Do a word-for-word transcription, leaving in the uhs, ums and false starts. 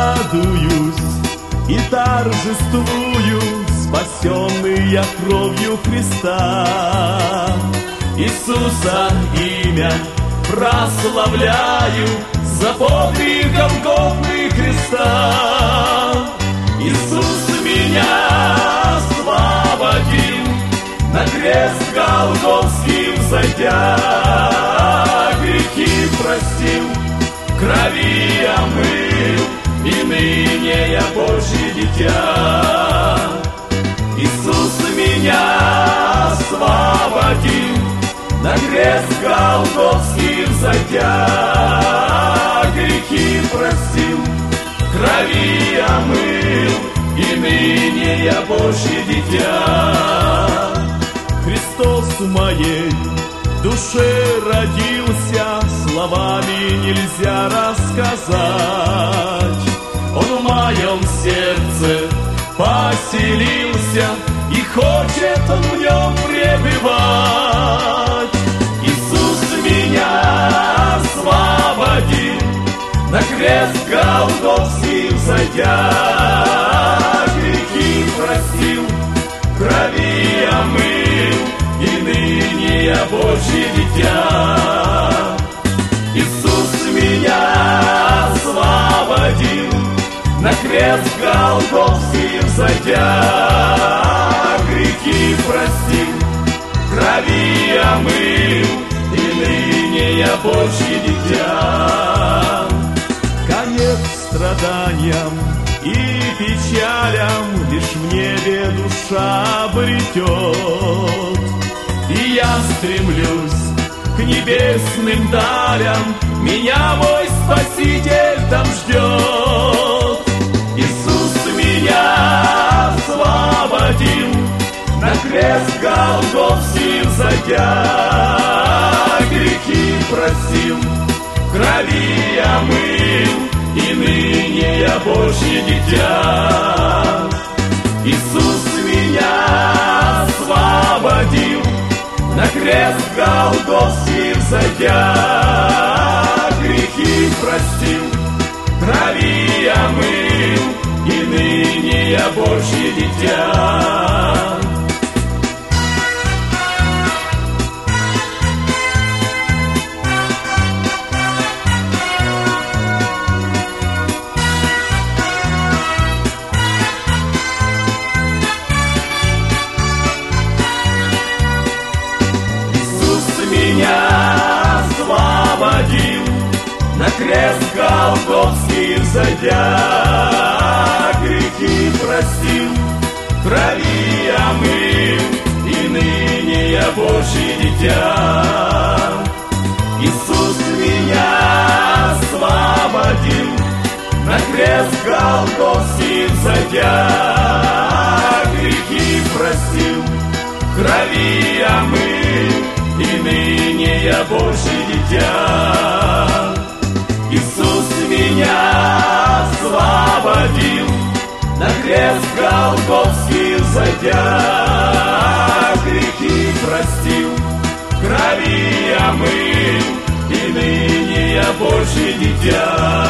радуюсь и торжествую, спасенный я кровью Христа. Иисуса имя прославляю за подвиг Голгофы Христа. Иисус меня освободил, на крест Голгофский взойдя, грехи простил, крови омыл, и ныне я Божье дитя. Иисус меня освободил, на крест Голгофский взойдя, грехи простил, крови омыл, и ныне я Божье дитя. Христос в моей душе родился, словами нельзя рассказать. Он в моем сердце поселился, и хочет он в нем пребывать. Иисус меня освободил, на крест Голгофский взойдя, грехи простил, крови омыл, и ныне я Божье дитя. Иисус меня освободил, на крест Голгофский взойдя, грехи простил, крови омыл, и ныне я Божье дитя. Конец страданиям и печалям лишь в небе душа обретет. И я стремлюсь к небесным далям, меня мой Спаситель там ждет. Иисус меня освободил, на крест Голгофский взойдя, грехи простил, крови омыл, и ныне я Божье дитя. Иисус меня освободил, на крест Голгофский взойдя, грехи простил, крови омыл, и ныне я Божье дитя. Освободил, на крест Голгофский взойдя, грехи простил, крови омыл, и ныне я Божье дитя. Иисус меня освободил, на крест Голгофский взойдя, грехи простил, крови омыл, и ныне я Божье дитя. Иисус меня освободил, на крест Голгофский взойдя, грехи простил, крови омыл, и ныне я Божье дитя.